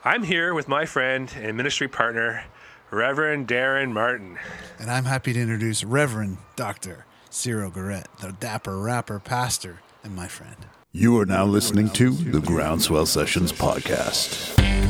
I'm here with my friend and ministry partner, Reverend Darren Martin. And I'm happy to introduce Reverend Dr. Cyril Garrett, the dapper rapper pastor and my friend. You are now listening to the Groundswell Sessions podcast.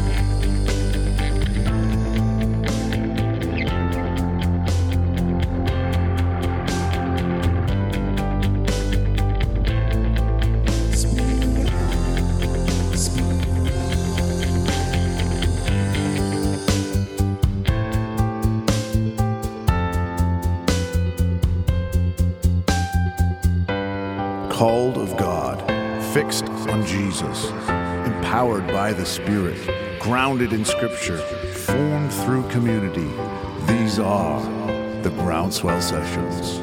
Called of God, fixed on Jesus, empowered by the Spirit, grounded in Scripture, formed through community. These are the Groundswell Sessions.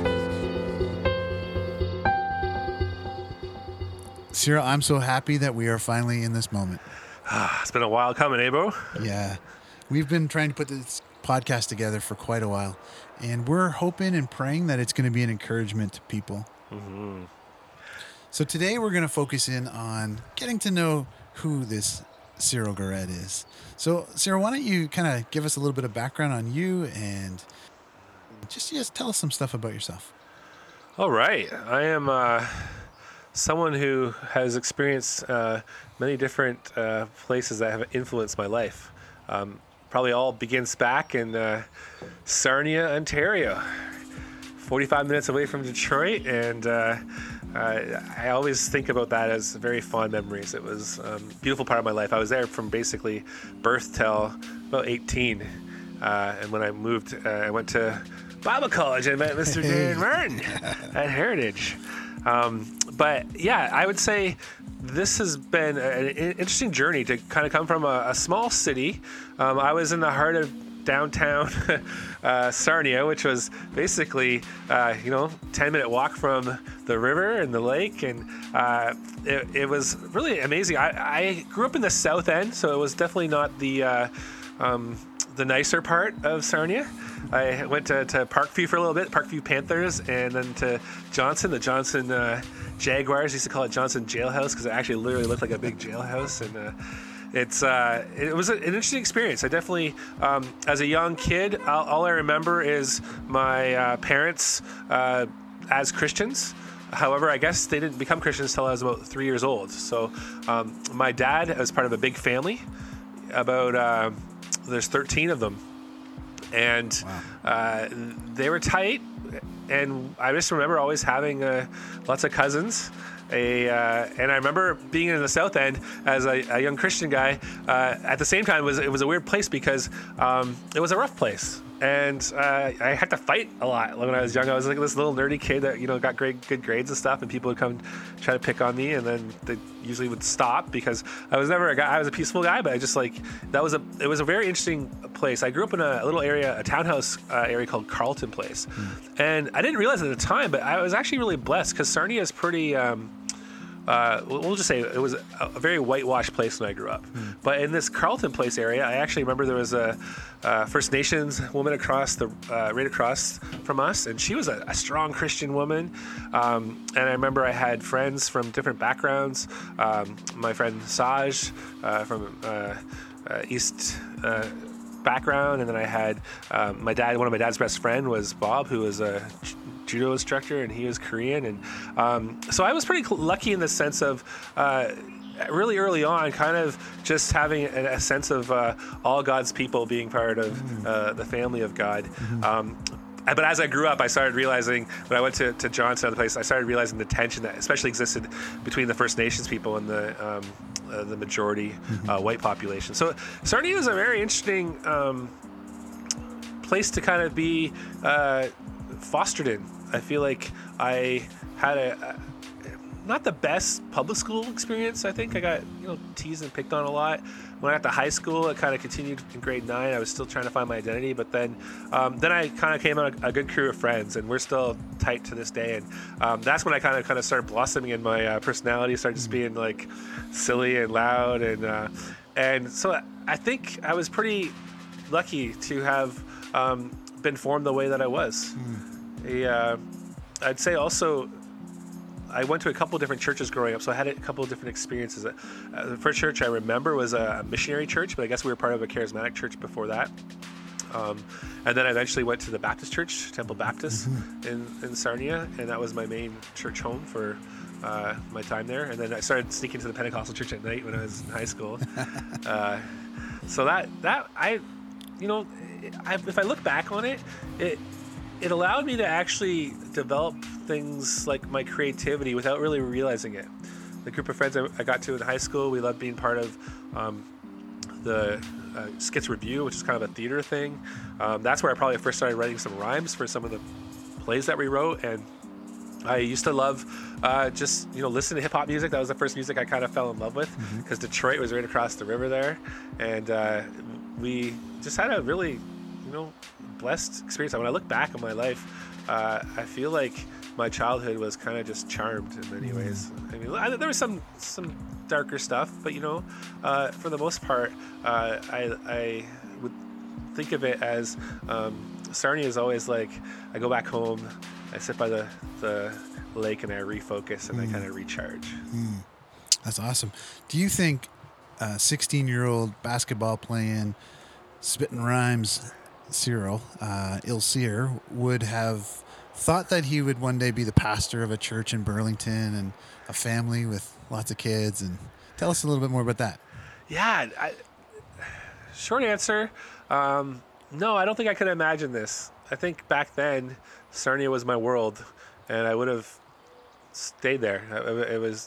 Cyril, I'm so happy that we are finally in this moment. It's been a while coming, Abo. Yeah. We've been trying to put this podcast together for quite a while, and we're hoping and praying that it's going to be an encouragement to people. Mm-hmm. So today we're going to focus in on getting to know who this Cyril Garrett is. So, Cyril, why don't you kind of give us a little bit of background on you and just tell us some stuff about yourself. All right. I am someone who has experienced many different places that have influenced my life. Probably all begins back in Sarnia, Ontario, 45 minutes away from Detroit, and I always think about that as very fond memories. It was a beautiful part of my life. I was there from basically birth till about 18. And when I moved, I went to Bible college and met Mr. Darren Martin at Heritage. But yeah, I would say this has been an interesting journey to kind of come from a small city. I was in the heart of downtown Sarnia, which was basically 10-minute walk from the river and the lake, and it was really amazing. I grew up in the south end, so it was definitely not the nicer part of Sarnia. I went to Parkview for a little bit, Parkview Panthers, and then to Johnson, the Johnson Jaguars. I used to call it Johnson Jailhouse because it actually literally looked like a big jailhouse, and it was an interesting experience. I definitely, as a young kid, all I remember is my parents as Christians. However, I guess they didn't become Christians until I was about 3 years old. So my dad was part of a big family. There's 13 of them. And wow. They were tight. And I just remember always having lots of cousins. And I remember being in the South End as a young Christian guy. At the same time, it was a weird place because it was a rough place, and I had to fight a lot when I was young. I was like this little nerdy kid that got good grades and stuff, and people would come try to pick on me, and then they usually would stop because I was never a guy. I was a peaceful guy, but I just it was a very interesting place. I grew up in a little area, a townhouse area called Carleton Place, and I didn't realize at the time, but I was actually really blessed because Sarnia is pretty. We'll just say it was a very whitewashed place when I grew up. But in this Carleton Place area, I actually remember there was a First Nations woman right across from us, and she was a strong Christian woman. And I remember I had friends from different backgrounds. My friend Saj from East background, and then I had one of my dad's best friend was Bob, who was a judo instructor, and he was Korean, and so I was pretty lucky in the sense of really early on kind of just having a sense of all God's people being part of the family of God. But as I grew up, I started realizing, when I went to Johnson, other place, I started realizing the tension that especially existed between the First Nations people and the majority white population. So Sarnia is a very interesting place to kind of be fostered in. I feel like I had not the best public school experience. I think I got teased and picked on a lot. When I got to high school, it kind of continued in grade 9. I was still trying to find my identity, but then I kind of came on a good crew of friends, and we're still tight to this day. And that's when I kind of started blossoming in my personality, started just being like silly and loud, and so I think I was pretty lucky to have been formed the way that I was. I'd say also I went to a couple of different churches growing up, so I had a couple of different experiences. The first church I remember was a missionary church, but I guess we were part of a charismatic church before that. And then I eventually went to the Baptist church, Temple Baptist in Sarnia, and that was my main church home for my time there. And then I started sneaking to the Pentecostal church at night when I was in high school. So if I look back on it, it allowed me to actually develop things like my creativity without really realizing it. The group of friends I got to in high school, we loved being part of the Skits Review, which is kind of a theater thing. That's where I probably first started writing some rhymes for some of the plays that we wrote. And I used to love just listen to hip hop music. That was the first music I kind of fell in love with, because Detroit was right across the river there, and we just had a really blessed experience. When I look back on my life, I feel like my childhood was kind of just charmed in many ways. I mean, there was some darker stuff, but for the most part, I would think of it as Sarnia is always like, I go back home, I sit by the lake, and I refocus, and I kind of recharge. That's awesome. Do you think 16-year-old basketball playing, spitting rhymes Cyril Ilseer would have thought that he would one day be the pastor of a church in Burlington and a family with lots of kids? And tell us a little bit more about that. Yeah. Short answer, no, I don't think I could imagine this. I think back then, Sarnia was my world, and I would have stayed there. It was.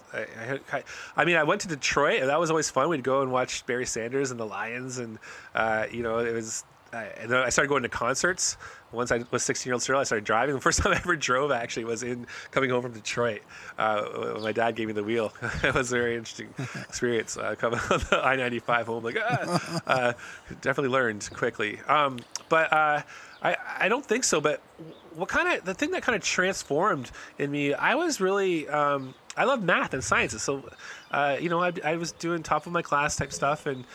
I went to Detroit, and that was always fun. We'd go and watch Barry Sanders and the Lions, and it was. And then I started going to concerts. Once I was 16-year-old Cyril, I started driving. The first time I ever drove, actually, was coming home from Detroit. When my dad gave me the wheel. It was a very interesting experience. Coming on the I-95 home, definitely learned quickly. But I don't think so. But the thing that kind of transformed in me, I was really, I love math and sciences. So, I was doing top of my class type stuff, and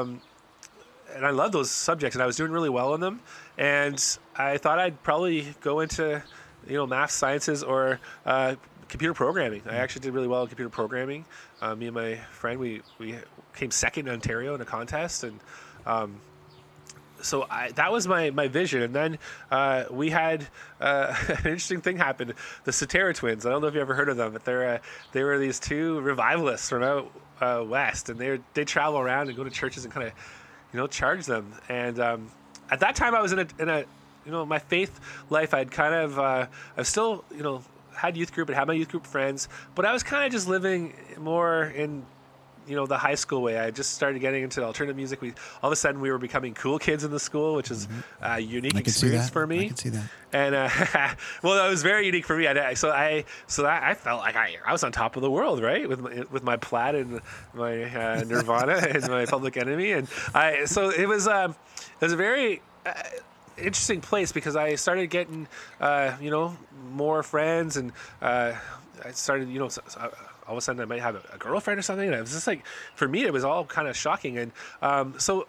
I love those subjects, and I was doing really well in them. And I thought I'd probably go into, math, sciences, or computer programming. I actually did really well in computer programming. Me and my friend, we came second in Ontario in a contest, and so that was my vision. And then we had an interesting thing happen. The Cetera twins. I don't know if you ever heard of them, but they were these two revivalists from out west, and they travel around and go to churches and kind of charge them. And at that time, I was in a my faith life. I'd kind of I've still had youth group and had my youth group friends, but I was kind of just living more in the high school way. I just started getting into alternative music. All of a sudden we were becoming cool kids in the school, which is a unique experience for me. I can see that. And well, that was very unique for me. So I felt like I was on top of the world, right, with my Plaid and my Nirvana and my Public Enemy, and so it was a very interesting place, because I started getting more friends, and I started all of a sudden I might have a girlfriend or something. And it was just like, for me, it was all kind of shocking. And so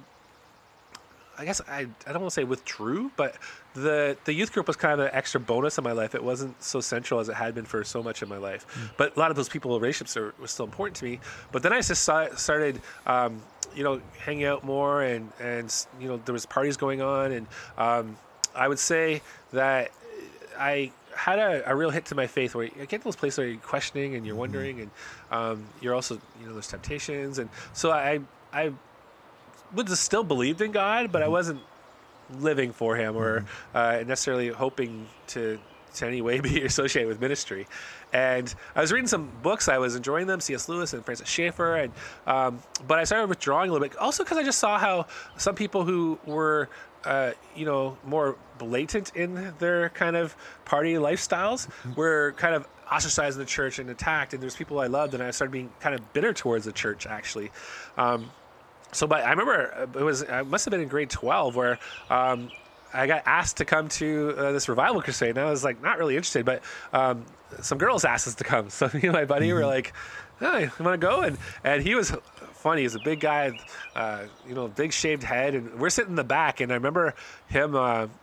I guess I don't want to say withdrew, but the youth group was kind of an extra bonus in my life. It wasn't so central as it had been for so much in my life. But a lot of those relationships were still important to me. But then I just started, hanging out more, and there was parties going on. And I would say that I had a real hit to my faith, where you get those places where you're questioning and you're wondering, and you're also, there's temptations. And so I would have still believed in God, but I wasn't living for him, or necessarily hoping to any way be associated with ministry. And I was reading some books. I was enjoying them, C.S. Lewis and Francis Schaeffer, and but I started withdrawing a little bit, also because I just saw how some people who were more blatant in their kind of party lifestyles were kind of ostracized in the church and attacked, and there's people I loved, and I started being kind of bitter towards the church, actually. But I remember I must have been in grade 12, where I got asked to come to this revival crusade, and I was like not really interested, but some girls asked us to come. So me and my buddy were like, "Hey, you want to go?" And he was funny. He's a big guy, big shaved head, and we're sitting in the back. And I remember him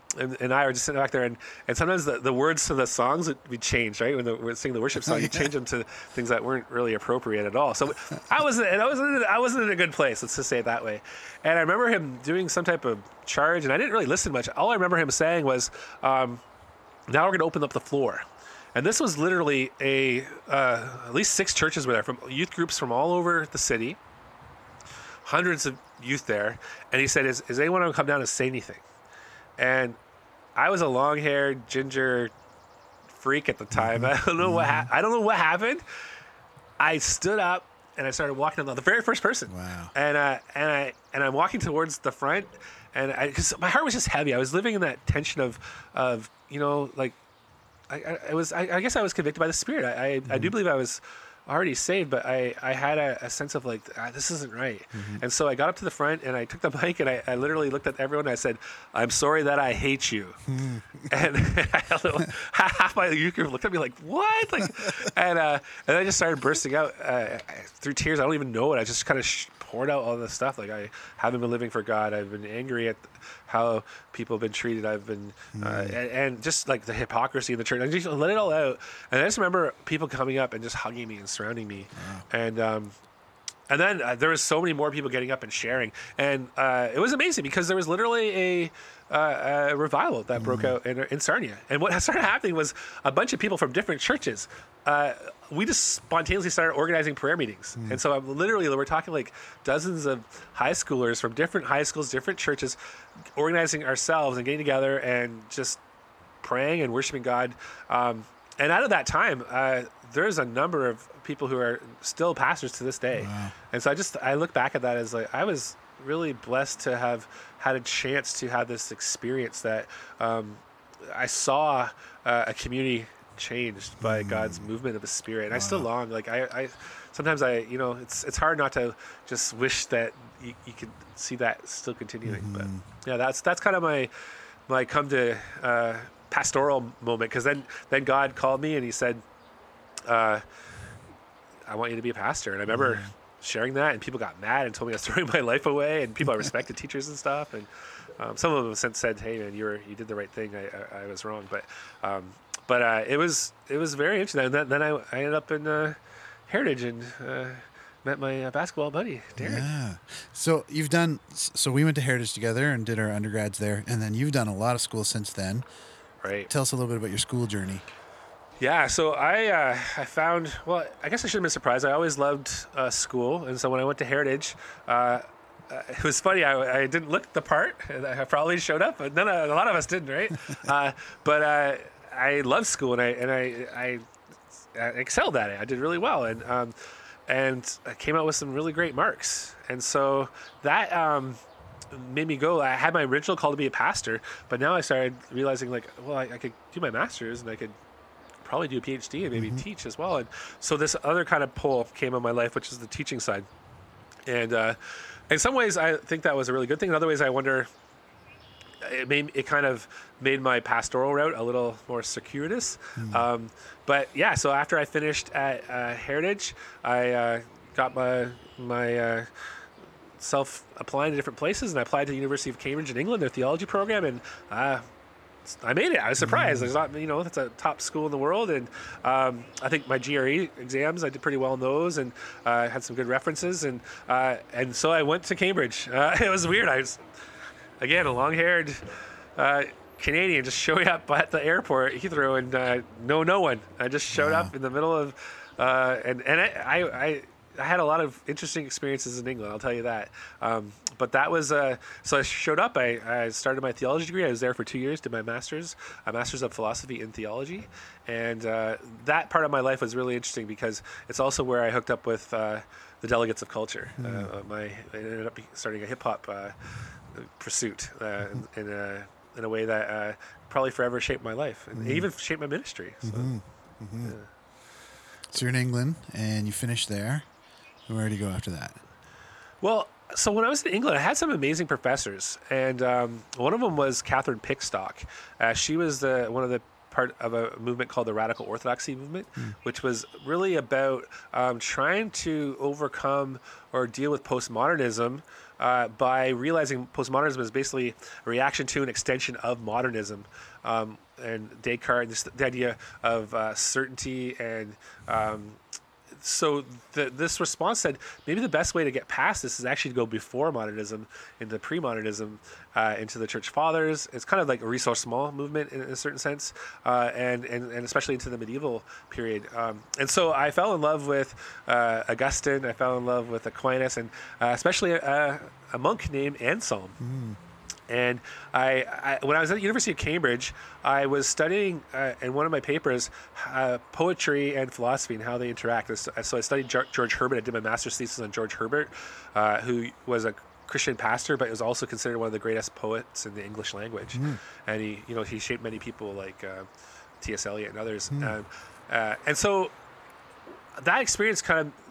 and I were just sitting back there, and sometimes the words to the songs would change, right? When we're singing the worship song, you change them to things that weren't really appropriate at all. So I wasn't in a good place. Let's just say it that way. And I remember him doing some type of charge, and I didn't really listen much. All I remember him saying was, "Now we're going to open up the floor." And this was literally at least 6 churches were there, from youth groups from all over the city, hundreds of youth there. And he said, "Is anyone going to come down and say anything?" And I was a long-haired ginger freak at the time. I don't know what happened. I stood up and I started walking down the very first person. Wow. And I'm walking towards the front, and because my heart was just heavy. I was living in that tension of like I guess I was convicted by the Spirit. I do believe I was already saved, but I had a sense of like, this isn't right. And so I got up to the front and I took the mic and I literally looked at everyone and I said, "I'm sorry that I hate you." And half my youth group looked at me like, "What?" Like, and I just started bursting out through tears. I don't even know it. I just kind of poured out all this stuff. Like, I haven't been living for God. I've been angry at how people have been treated. I've been, and just like the hypocrisy in the church. I just let it all out. And I just remember people coming up and just hugging me and surrounding me. Wow. And then there was so many more people getting up and sharing. And it was amazing because there was literally a revival that broke out in Sarnia. And what started happening was a bunch of people from different churches. We just spontaneously started organizing prayer meetings. And so we're talking like dozens of high schoolers from different high schools, different churches, organizing ourselves and getting together and just praying and worshiping God. And out of that time, there's a number of people who are still pastors to this day. Wow. And so I look back at that as like, I was really blessed to have had a chance to have this experience that I saw a community changed by God's movement of the Spirit. And I still long, like I sometimes it's hard not to just wish that you could see that still continuing. But yeah, that's kind of my come to pastoral moment, because then God called me and he said, "I want you to be a pastor." And I remember sharing that, and people got mad and told me I was throwing my life away, and people I respected, teachers and stuff, and some of them since said, "Hey man, you did the right thing. I was wrong." But it was very interesting. And then I ended up in Heritage and met my basketball buddy, Darren. Yeah. So we went to Heritage together and did our undergrads there, and then you've done a lot of school since then. Right. Tell us a little bit about your school journey. Yeah, so I found, well, I guess I shouldn't have been surprised. I always loved school, and so when I went to Heritage, it was funny. I didn't look the part. I probably showed up, but a lot of us didn't, right? But I loved school, and I excelled at it. I did really well, and I came out with some really great marks, and so that made me go. I had my original call to be a pastor, but now I started realizing, like, well, I could do my master's, and I could probably do a PhD and maybe teach as well. And so this other kind of pull came in my life, which is the teaching side. And in some ways, I think that was a really good thing. In other ways, I wonder, it kind of made my pastoral route a little more circuitous. But yeah, so after I finished at Heritage, I got my self applying to different places, and I applied to the University of Cambridge in England, their theology program, and I made it. I was surprised. There's not, it's a top school in the world, and I think my GRE exams, I did pretty well in those, and had some good references, and so I went to Cambridge. It was weird. I was, again, a long-haired Canadian just showing up at the airport, Heathrow, and no one. I just showed up in the middle of, and I had a lot of interesting experiences in England, I'll tell you that. But that was, so I showed up, I started my theology degree. I was there for 2 years, did my master's, a master's of philosophy in theology. And that part of my life was really interesting because it's also where I hooked up with the Delegates of Culture. I ended up starting a hip hop pursuit in a way that probably forever shaped my life and even shaped my ministry. So, yeah. So you're in England and you finished there. Where did you go after that? Well, so when I was in England, I had some amazing professors, and one of them was Catherine Pickstock. She was one of the part of a movement called the Radical Orthodoxy movement, which was really about trying to overcome or deal with postmodernism by realizing postmodernism is basically a reaction to an extension of modernism. And Descartes, the idea of certainty and so this response said maybe the best way to get past this is actually to go before modernism into pre-modernism, into the church fathers. It's kind of like a ressourcement movement in a certain sense, and especially into the medieval period. And so I fell in love with Augustine. I fell in love with Aquinas, and especially a monk named Anselm. And I when I was at the University of Cambridge, I was studying in one of my papers poetry and philosophy and how they interact. So I studied George Herbert. I did my master's thesis on George Herbert, who was a Christian pastor, but was also considered one of the greatest poets in the English language. And he shaped many people like T.S. Eliot and others. And so that experience kind of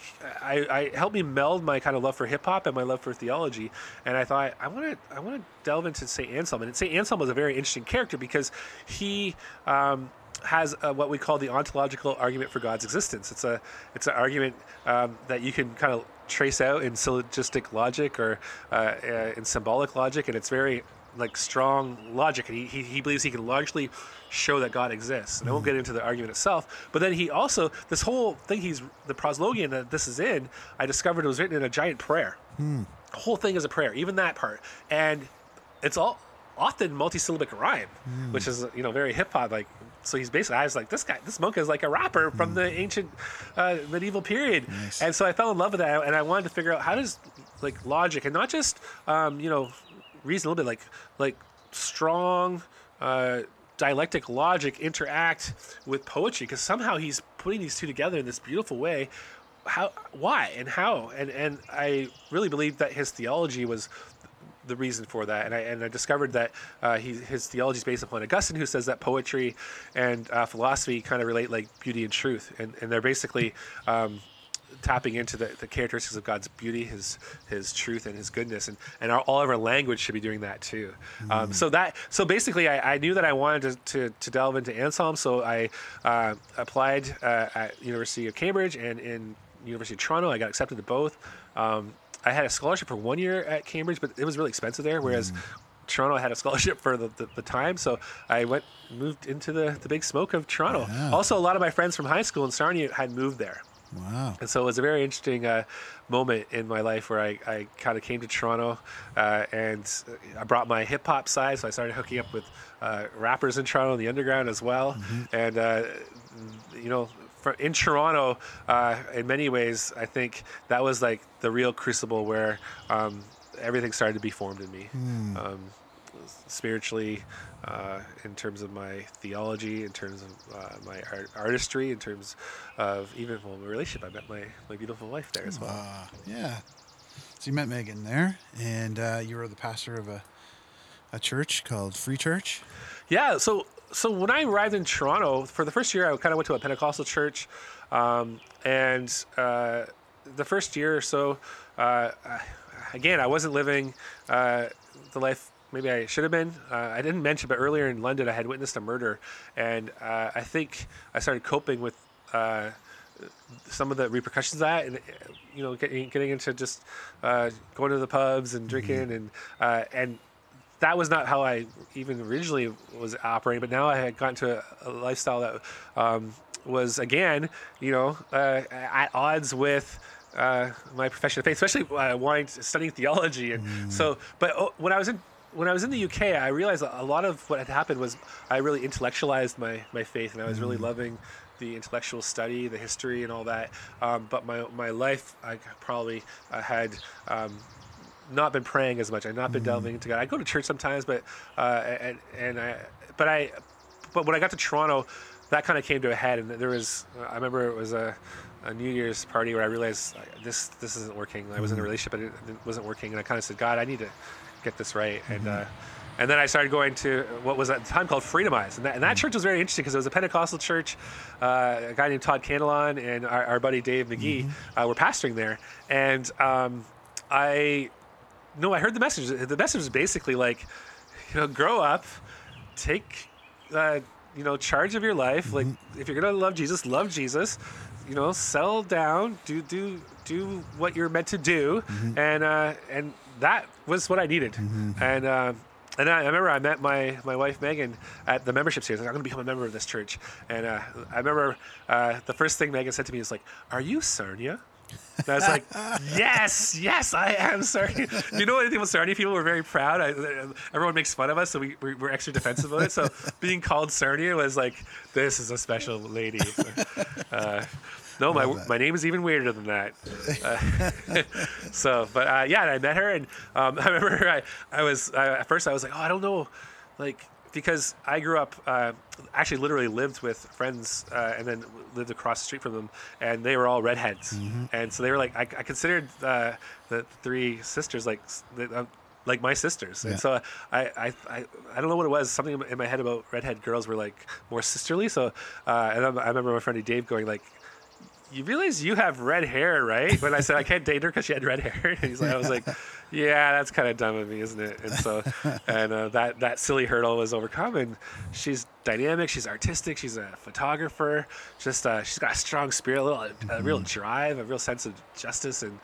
I helped me meld my kind of love for hip hop and my love for theology, and I thought I want to delve into Saint Anselm. And Saint Anselm was a very interesting character because he has what we call the ontological argument for God's existence. It's an argument that you can kind of trace out in syllogistic logic or in symbolic logic, and it's very like strong logic, and he believes he can largely show that God exists. And I won't get into the argument itself, but then he also, this whole thing, the proslogion that this is in, I discovered it was written in a giant prayer. The whole thing is a prayer, even that part, and it's all often multisyllabic rhyme, which is very hip hop like. So he's basically, I was like, this monk is like a rapper from the ancient medieval period. Nice. And so I fell in love with that, and I wanted to figure out how does like logic and not just reason a little bit like strong dialectic logic interact with poetry, because somehow he's putting these two together in this beautiful way. Why and how? And I really believe that his theology was the reason for that, and I discovered that his theology is based upon Augustine, who says that poetry and philosophy kind of relate like beauty and truth, and they're basically tapping into the characteristics of God's beauty, his truth, and his goodness, and all of our language should be doing that too. So basically, I knew that I wanted to delve into Anselm, so I applied at University of Cambridge and in University of Toronto. I got accepted to both. I had a scholarship for 1 year at Cambridge, but it was really expensive there, whereas Toronto had a scholarship for the time, so I moved into the big smoke of Toronto. Yeah. Also, a lot of my friends from high school in Sarnia had moved there. Wow. And so it was a very interesting moment in my life where I kind of came to Toronto, and I brought my hip hop side, so I started hooking up with rappers in Toronto in the underground as well. And in Toronto, in many ways, I think that was like the real crucible where everything started to be formed in me, spiritually, in terms of my theology, in terms of my artistry, in terms of even my relationship. I met my beautiful wife there as well. Yeah. So you met Megan there, and you were the pastor of a church called Free Church. Yeah. So when I arrived in Toronto for the first year, I kind of went to a Pentecostal church, and the first year or so, again, I wasn't living the life maybe I should have been. I didn't mention, but earlier in London, I had witnessed a murder, and I think I started coping with some of the repercussions of that, and getting into just going to the pubs and drinking, and that was not how I even originally was operating. But now I had gotten to a lifestyle that was again, at odds with my profession of faith, especially studying theology, and so. But when I was in the UK, I realized a lot of what had happened was I really intellectualized my faith, and I was really loving the intellectual study, the history, and all that. But my life, I probably had not been praying as much. I'd not been delving into God. I go to church sometimes, but when I got to Toronto, that kind of came to a head, and there was. I remember it was a New Year's party where I realized this isn't working. I was in a relationship, but it wasn't working, and I kind of said, God, I need to get this right, and then I started going to what was at the time called Freedomize, and that church was very interesting because it was a Pentecostal church. A guy named Todd Candelon and our buddy Dave McGee were pastoring there, and I heard the message. The message was basically like, grow up, take charge of your life. Like, if you're gonna love Jesus, settle down, do what you're meant to do, and that was what I needed. And I remember I met my wife Megan at the membership series. Like, I'm going to become a member of this church. And I remember the first thing Megan said to me was like, "Are you Sarnia?" And I was like, yes, I am Sarnia. You know anything about Sarnia? People were very proud. Everyone makes fun of us, so we're extra defensive about it. So being called Sarnia was like, this is a special lady. No, my name is even weirder than that. And I met her, and I remember I was at first I was like, oh, I don't know, like, because I grew up, actually literally lived with friends, and then lived across the street from them, and they were all redheads, and so they were like, I considered the three sisters like my sisters, and so I don't know what it was, something in my head about redhead girls were like more sisterly. So and I remember my friend Dave going like, "You realize you have red hair, right?" When I said I can't date her because she had red hair, and I was like, "Yeah, that's kind of dumb of me, isn't it?" And so, that silly hurdle was overcome. And she's dynamic, she's artistic, she's a photographer. Just she's got a strong spirit, a real drive, a real sense of justice. And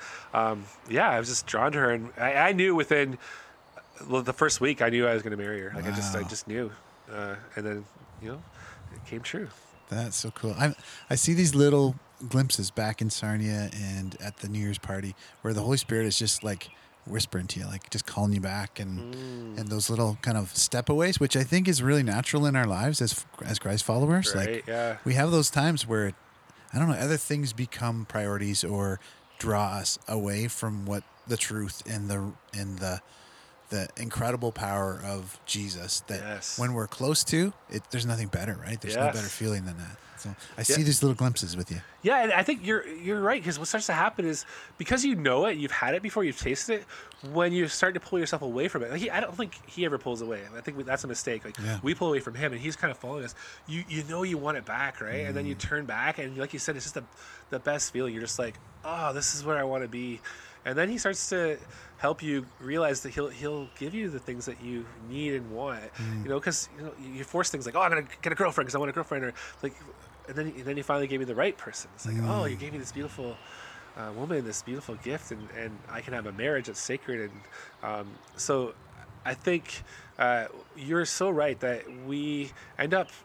I was just drawn to her. And I knew within the first week, I knew I was going to marry her. Like, wow. I just knew. And then it came true. That's so cool. I see these little glimpses back in Sarnia and at the New Year's party where the Holy Spirit is just like whispering to you, like just calling you back, and those little kind of stepaways, which I think is really natural in our lives as Christ followers. Right, we have those times where, I don't know, other things become priorities or draw us away from what the truth and the incredible power of Jesus that when we're close to it, there's nothing better, right? There's no better feeling than that. So I see these little glimpses with you. Yeah, and I think you're right, because what starts to happen is, because you know it, you've had it before, you've tasted it, when you start to pull yourself away from it. Like, I don't think he ever pulls away. I think that's a mistake. Like, we pull away from him, and he's kind of following us. You know you want it back, right? And then you turn back, and like you said, it's just the best feeling. You're just like, oh, this is where I want to be. And then he starts to help you realize that he'll give you the things that you need and want. Because you force things like, oh, I'm gonna get a girlfriend because I want a girlfriend, or like, and then he finally gave me the right person. It's like, oh, you gave me this beautiful woman, this beautiful gift, and I can have a marriage that's sacred. And so I think you're so right that we end up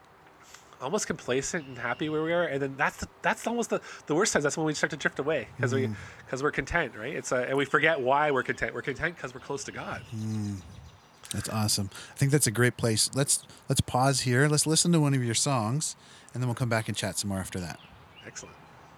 almost complacent and happy where we are, and then that's almost the worst times. That's when we start to drift away, because we're content, right? It's and we forget why we're content. We're content because we're close to God. That's awesome. I think that's a great place. Let's pause here. Let's listen to one of your songs, and then we'll come back and chat some more after that. Excellent.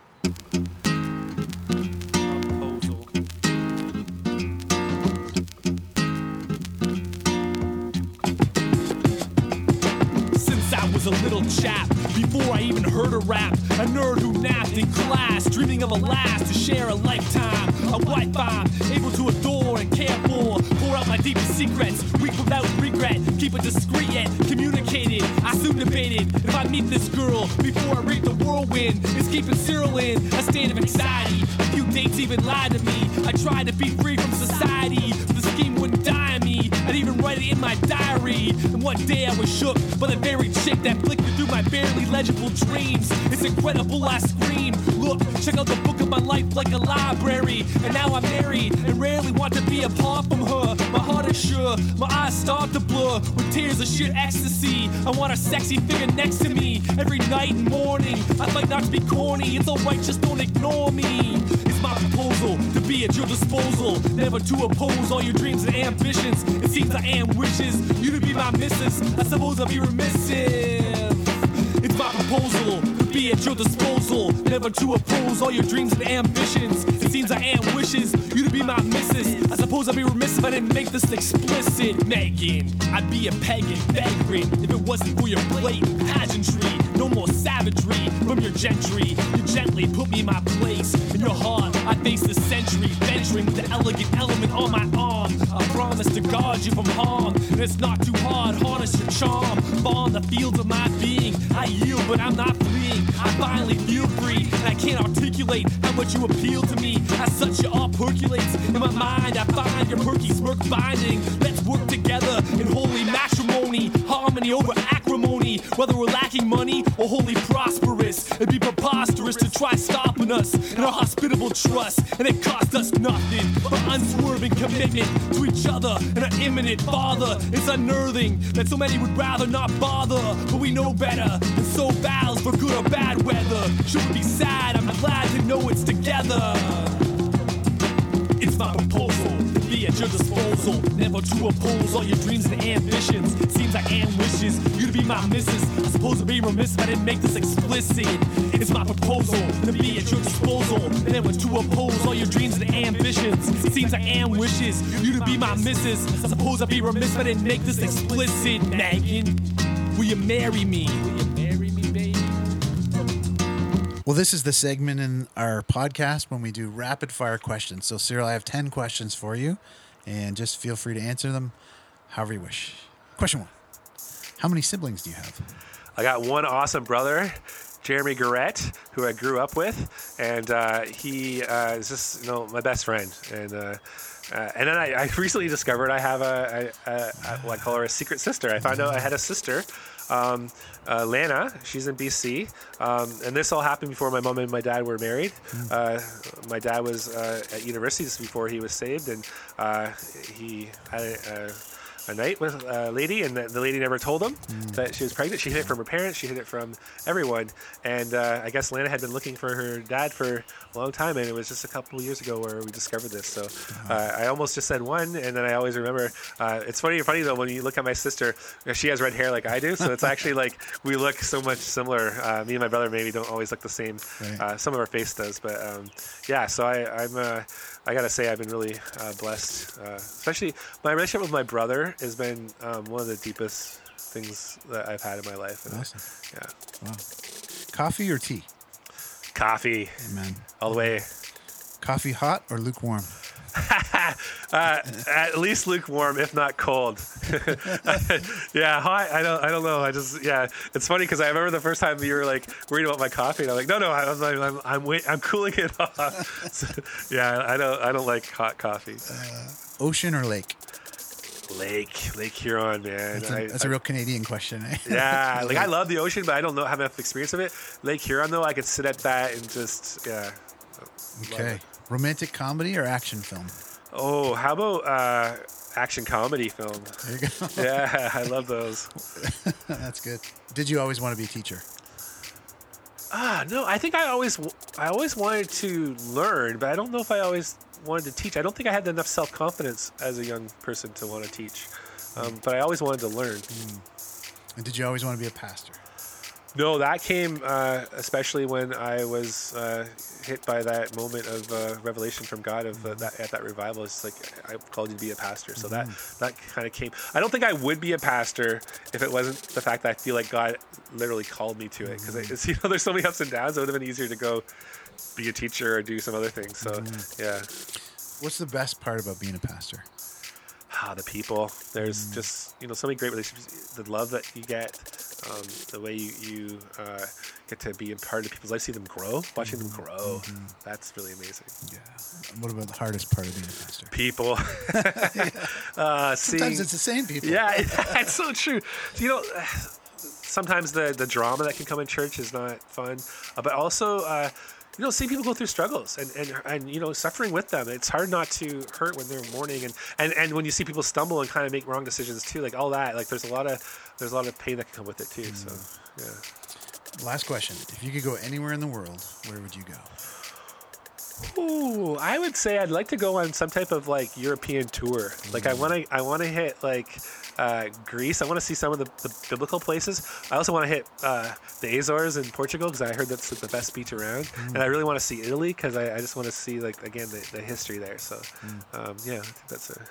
Was a little chap before I even heard a rap, a nerd who napped in class, dreaming of a last to share a lifetime, a wife I'm able to adore and care for, pour out my deepest secrets, weak without regret, keep it discreet yet communicated. I soon debated if I meet this girl before I read the whirlwind, escaping Cyril in a state of anxiety. A few dates even lied to me. I tried to be free from society, but the scheme wouldn't die on me. I'd even write it in my diary. And one day I was shook by the very chick that flickered through my barely legible dreams. It's incredible, I scream. Look, check out the book of my life like a library. And now I'm married and rarely want to be apart from her. My heart is sure, my eyes start to blur with tears of sheer ecstasy. I want a sexy figure next to me every night and morning. I'd like not to be corny, it's alright, just don't ignore me. It's my proposal to be at your disposal, never to oppose all your dreams and ambitions. It seems I am wishes you to be my missus. I suppose I'll be remissive. It's my proposal to be at your disposal, never to oppose all your dreams and ambitions. It seems I am wishes you to be my missus. I suppose I'd be remiss if I didn't make this explicit. Megan, I'd be a pagan vagrant if it wasn't for your blatant pageantry. No more savagery from your gentry. You gently put me in my place. In your heart, I face the century, venturing with the elegant element on my arm. I promise to guard you from harm, and it's not too hard. Harness your charm, fall on the fields of my being. I yield, but I'm not fleeing. I finally feel free, and I can't articulate how much you appeal to me. As such, your all percolates in my mind. I find your perky smirk binding. Let's work together in holy matrimony, harmony over acrimony. Whether we're lacking money or wholly prosperous, it'd be preposterous to try stopping us in our hospitable trust. And it cost us nothing but unswerving commitment to each other and our imminent father. It's unnerving that so many would rather not bother, but we know better than so vows for good or bad weather. Should we be sad? I'm glad to know it's together. It's my proposal to be at your disposal, never to oppose all your dreams and ambitions. It seems like Anne wishes you to be my missus. I suppose I'd be remiss if I didn't make this explicit. It's my proposal to be at your disposal, never to oppose all your dreams and ambitions. It seems like Anne wishes you to be my missus. I suppose I'd be remiss if I didn't make this explicit. Megan, will you marry me? Will you marry me, baby? Well, this is the segment in our podcast when we do rapid fire questions. So, Cyril, I have 10 questions for you, and just feel free to answer them however you wish. Question 1. How many siblings do you have? I got one awesome brother, Jeremy Garrett, who I grew up with, and he is just my best friend. And then I recently discovered I have I call her a secret sister. I found out I had a sister. Lana, she's in BC, and this all happened before my mom and my dad were married. My dad was at university just before he was saved, and he had a night with a lady, and the lady never told him that she was pregnant. She hid it from her parents. She hid it from everyone. And I guess Lana had been looking for her dad for a long time, and it was just a couple of years ago where we discovered this. So I almost just said one, and then I always remember. It's funny though when you look at my sister, she has red hair like I do, so it's actually like we look so much similar. Me and my brother maybe don't always look the same. Right. Some of our face does, but yeah. So I gotta say I've been really blessed, especially my relationship with my brother has been one of the deepest things that I've had in my life. And awesome. Yeah. Wow. Coffee or tea? Coffee. Amen. All the way. Coffee hot or lukewarm? At least lukewarm, if not cold. Yeah, hot. I don't know. It's funny because I remember the first time you were like worried about my coffee, and I'm like, no, I'm cooling it off. So, yeah, I don't like hot coffee. Ocean or lake? Lake Huron, man. That's a real Canadian question, eh? Yeah, like I love the ocean, but I don't have enough experience of it. Lake Huron, though, I could sit at that and just Okay. Romantic comedy or action film? Oh, how about action comedy film? There you go. Yeah, I love those. That's good. Did you always want to be a teacher? No, I think I always wanted to learn, but I don't know if I always wanted to teach. I don't think I had enough self-confidence as a young person to want to teach, but I always wanted to learn. And did you always want to be a pastor? No, that came especially when I was hit by that moment of revelation from God at that revival. It's like, I called you to be a pastor. So that kind of came. I don't think I would be a pastor if it wasn't the fact that I feel like God literally called me to it. Because there's so many ups and downs. It would have been easier to go be a teacher or do some other things. So yeah. What's the best part about being a pastor? The people. There's just so many great relationships. The love that you get, the way you get to be a part of people's lives, see them grow, watching them grow. That's really amazing. Yeah. What about the hardest part of being a pastor? People. Sometimes it's the same people. Yeah, that's so true. Sometimes the drama that can come in church is not fun, but also. Seeing people go through struggles and suffering with them. It's hard not to hurt when they're mourning and when you see people stumble and kind of make wrong decisions too, like all that. Like there's a lot of pain that can come with it too. So yeah. Last question: if you could go anywhere in the world, where would you go? Ooh, I would say I'd like to go on some type of like European tour. Like I want to hit like Greece. I want to see some of the biblical places. I also want to hit the Azores in Portugal because I heard that's the best beach around. And I really want to see Italy because I just want to see like again the history there. So yeah, I think that's a.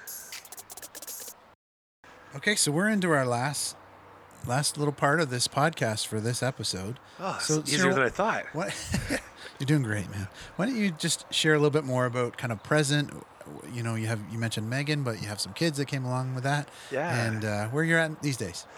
Okay, so we're into our last little part of this podcast for this episode. Oh, so it's easier than I thought. What? You're doing great, man. Why don't you just share a little bit more about kind of present? You mentioned Megan, but you have some kids that came along with that. Yeah. And where you're at these days.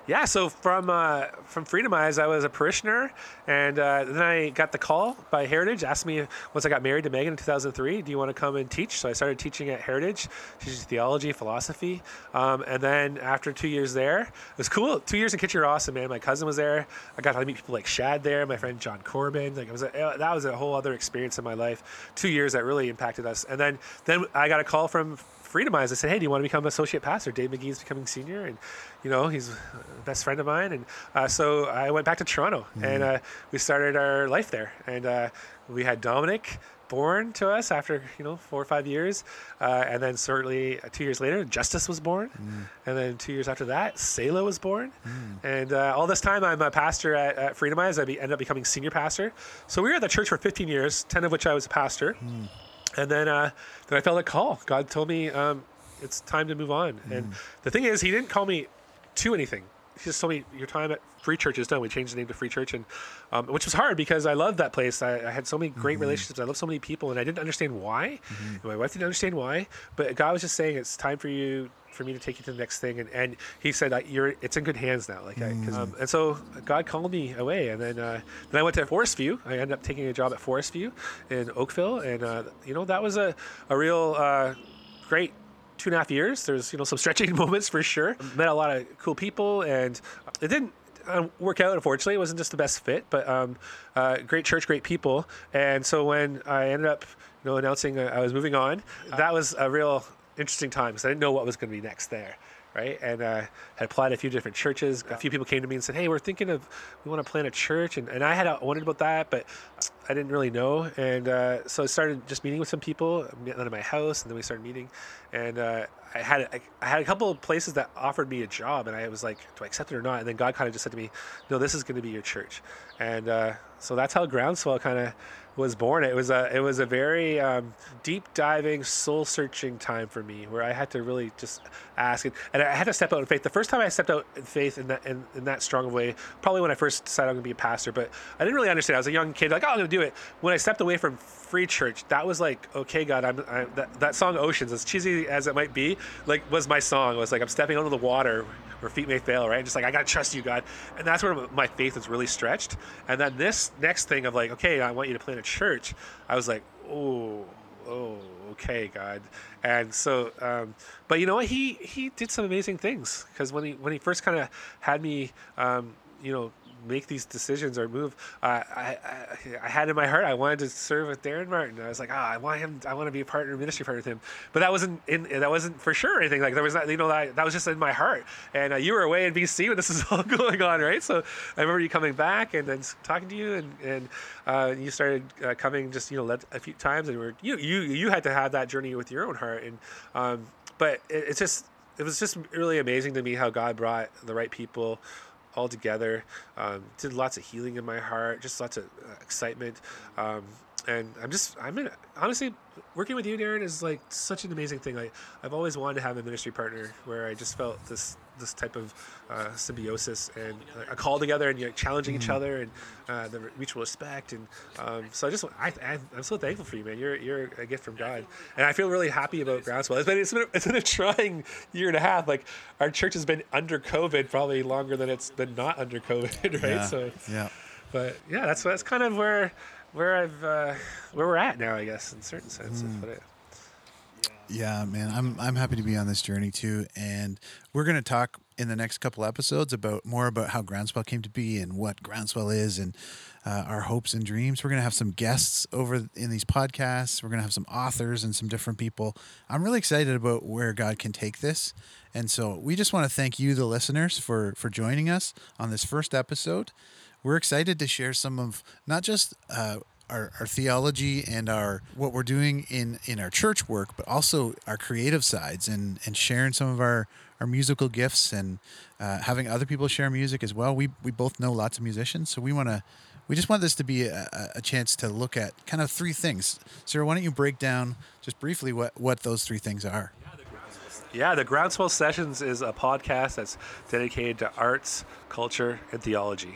Yeah, so from Freedomize, I was a parishioner, and then I got the call by Heritage, asked me once I got married to Megan in 2003, do you want to come and teach? So I started teaching at Heritage, teaching theology, philosophy, and then after 2 years there, it was cool. 2 years in Kitchener, awesome, man. My cousin was there. I got to meet people like Shad there, my friend John Corbin. Like that was a whole other experience in my life. 2 years that really impacted us. And then I got a call from Freedomize. I said, hey, do you want to become associate pastor? Dave McGee's becoming senior, and he's a best friend of mine. And so I went back to Toronto, and we started our life there. And we had Dominic born to us after 4 or 5 years, and then certainly 2 years later, Justice was born, and then 2 years after that, Selah was born. And all this time, I'm a pastor at Freedomize. I ended up becoming senior pastor. So we were at the church for 15 years, 10 of which I was a pastor. And then I felt a call. God told me it's time to move on. And the thing is, he didn't call me to anything. He just told me your time at Free Church is done. We changed the name to Free Church, and which was hard because I loved that place. I had so many great relationships. I loved so many people, and I didn't understand why. And my wife didn't understand why. But God was just saying it's time for me to take you to the next thing. And he said, it's in good hands now. And so God called me away. And then I went to Forest View. I ended up taking a job at Forest View in Oakville. And, that was a real great 2.5 years. There's, some stretching moments for sure. Met a lot of cool people, and it didn't work out, unfortunately. It wasn't just the best fit, but great church, great people. And so when I ended up, announcing I was moving on, that was a real interesting time because I didn't know what was going to be next there, right? And had applied to a few different churches. A few people came to me and said, hey, we want to plant a church. And I had wondered about that, but I didn't really know. And so I started just meeting with some people, met them at my house, and then we started meeting. And I had a couple of places that offered me a job, and I was like, do I accept it or not? And then God kind of just said to me, no, this is going to be your church. And so that's how Groundswell kind of was born. It was a very deep diving, soul searching time for me, where I had to really just ask it, and I had to step out in faith. The first time I stepped out in faith in that strong of a way, probably when I first decided I'm going to be a pastor, but I didn't really understand. I was a young kid, like, oh, I'm going to do it. When I stepped away from Free Church, that was like, okay, God, that song Oceans, as cheesy as it might be, like was my song. It was like I'm stepping out of the water where feet may fail, right? Just like, I got to trust you, God. And that's where my faith was really stretched. And then this next thing of like, okay, I want you to plant a church, I was like, oh, okay, God. And so, but you know what? He did some amazing things, because when he first kind of had me, make these decisions or move, I had in my heart I wanted to serve with Darren Martin. I was like, I want to be a ministry partner with him. But that wasn't for sure anything. Like there was not, that was just in my heart. And you were away in BC when this was all going on, right? So I remember you coming back and then talking to you, and you started coming just led a few times, and you had to have that journey with your own heart. And but it was just really amazing to me how God brought the right people all together. Did lots of healing in my heart, just lots of excitement. And honestly, working with you, Darren, is like such an amazing thing. Like I've always wanted to have a ministry partner where I just felt this type of symbiosis and a call together, and challenging each other, and the mutual respect. And so I'm so thankful for you, man. You're a gift from God, and I feel really happy about Groundswell. It's been a trying year and a half. Like our church has been under COVID probably longer than it's been not under COVID, right? Yeah. So yeah, but yeah, that's kind of where we're at now, I guess, in a certain sense. Yeah, man, I'm happy to be on this journey too, and we're going to talk in the next couple episodes more about how Groundswell came to be and what Groundswell is, and our hopes and dreams. We're going to have some guests over in these podcasts. We're going to have some authors and some different people. I'm really excited about where God can take this, and so we just want to thank you, the listeners, for joining us on this first episode. We're excited to share some of not just our theology and what we're doing in our church work, but also our creative sides, and sharing some of our musical gifts, and having other people share music as well. We both know lots of musicians, so we just want this to be a chance to look at kind of three things. Sarah, why don't you break down just briefly what those three things are? Yeah, the Groundswell Sessions is a podcast that's dedicated to arts, culture, and theology.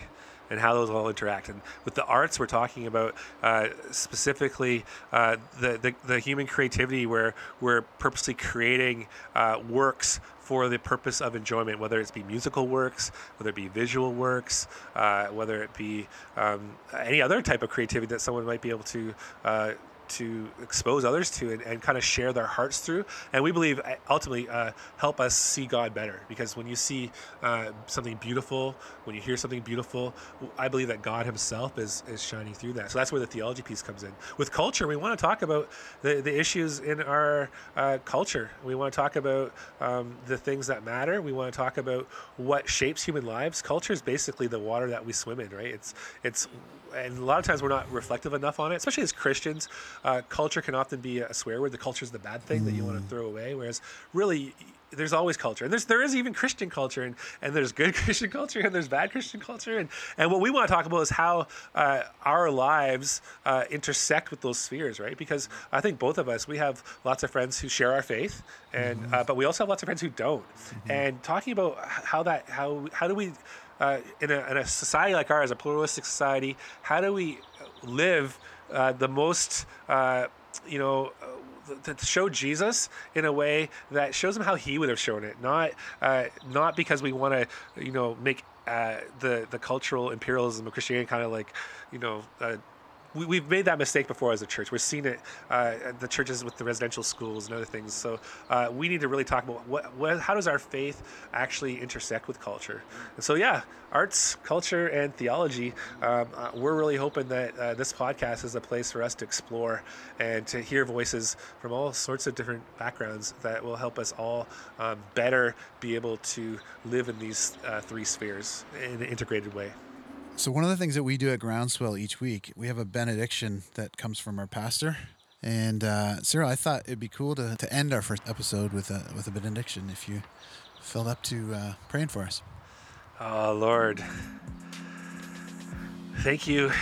and how those all interact. And with the arts, we're talking about specifically the human creativity, where we're purposely creating works for the purpose of enjoyment, whether it be musical works, whether it be visual works, whether it be any other type of creativity that someone might be able to expose others to and kind of share their hearts through. And we believe ultimately help us see God better, because when you see something beautiful, when you hear something beautiful, I believe that God himself is shining through that. So that's where the theology piece comes in. With culture, we want to talk about the issues in our culture. We want to talk about the things that matter. We want to talk about what shapes human lives. Culture is basically the water that we swim in, right? It's and a lot of times we're not reflective enough on it, especially as Christians. Culture can often be a swear word. The culture is the bad thing that you want to throw away, whereas really there's always culture, and there is even Christian culture, and there's good Christian culture, and there's bad Christian culture, and what we want to talk about is how our lives intersect with those spheres, right? Because I think both of us, we have lots of friends who share our faith, and but we also have lots of friends who don't. And talking about how do we in a society like ours, a pluralistic society, how do we live the most, to show Jesus in a way that shows him how he would have shown it, not because we want to, make the cultural imperialism of Christianity kind of like, we've made that mistake before as a church. We've seen it, the churches with the residential schools and other things. So we need to really talk about how does our faith actually intersect with culture? And so, arts, culture, and theology, we're really hoping that this podcast is a place for us to explore and to hear voices from all sorts of different backgrounds that will help us all better be able to live in these three spheres in an integrated way. So one of the things that we do at Groundswell each week, we have a benediction that comes from our pastor. And Cyril, I thought it'd be cool to end our first episode with a benediction if you felt up to praying for us. Oh, Lord, thank you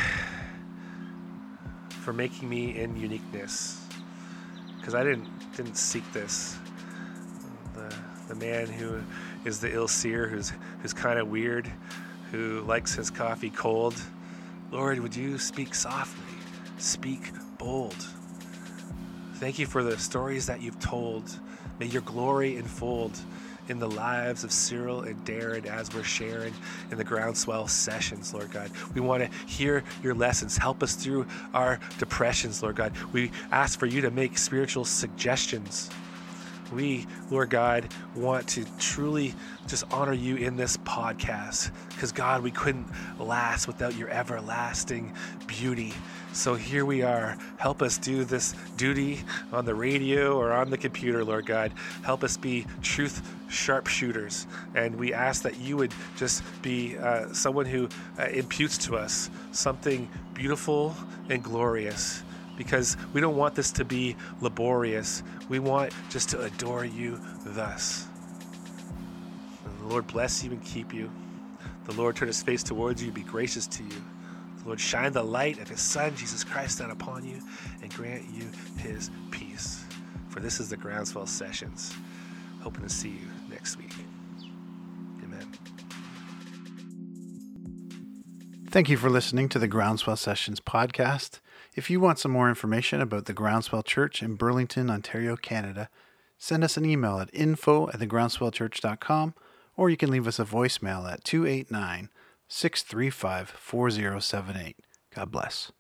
for making me in uniqueness, because I didn't seek this. The man who is the ill seer, who's kind of weird, who likes his coffee cold. Lord, would you speak softly, speak bold. Thank you for the stories that you've told. May your glory unfold in the lives of Cyril and Darren as we're sharing in the Groundswell sessions, Lord God. We want to hear your lessons. Help us through our depressions, Lord God. We ask for you to make spiritual suggestions. We, Lord God, want to truly just honor you in this podcast, because God, we couldn't last without your everlasting beauty. So here we are. Help us do this duty on the radio or on the computer, Lord God. Help us be truth sharpshooters. And we ask that you would just be someone who imputes to us something beautiful and glorious, because we don't want this to be laborious. We want just to adore you thus. And the Lord bless you and keep you. The Lord turn his face towards you, be gracious to you. The Lord shine the light of his Son, Jesus Christ, down upon you and grant you his peace. For this is the Groundswell Sessions. Hoping to see you next week. Amen. Thank you for listening to the Groundswell Sessions podcast. If you want some more information about the Groundswell Church in Burlington, Ontario, Canada, send us an email at info@thegroundswellchurch.com, or you can leave us a voicemail at 289-635-4078. God bless.